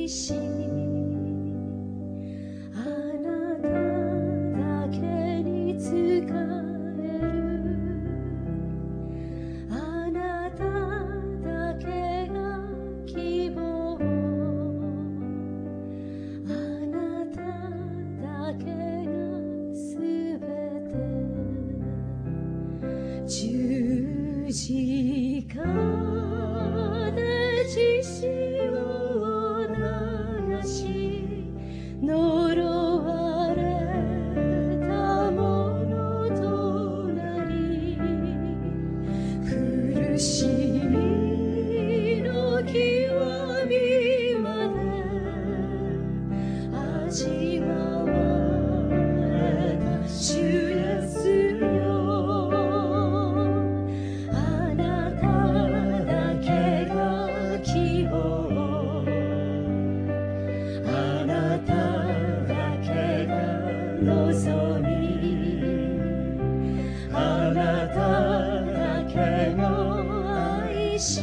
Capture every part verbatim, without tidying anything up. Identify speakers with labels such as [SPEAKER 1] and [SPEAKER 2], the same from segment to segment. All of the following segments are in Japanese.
[SPEAKER 1] しあなただけに仕えるあなただけが希望あなただけがすべて十字架で血潮を流し呪われたものとなり苦しみの極みまで味わわれた主イエスよあなただけが希望あなただけが望みあなただけの愛し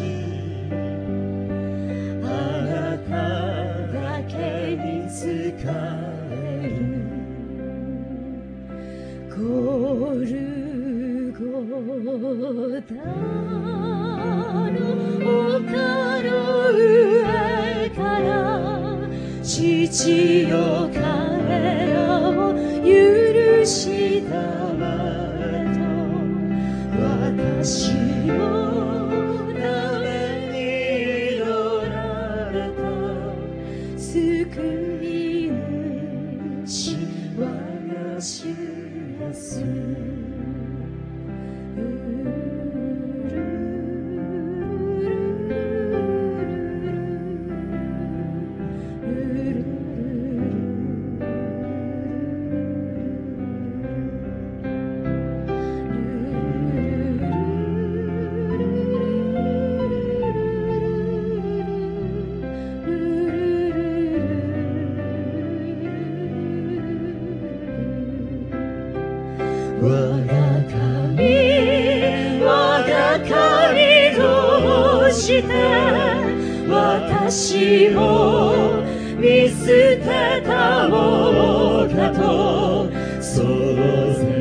[SPEAKER 1] あなただけに仕えるゴルゴダの丘の上から父よ彼らを許したまえと私のために祈られた救い主我が主イエス我が神我が神どうして私を見捨てたものかと想像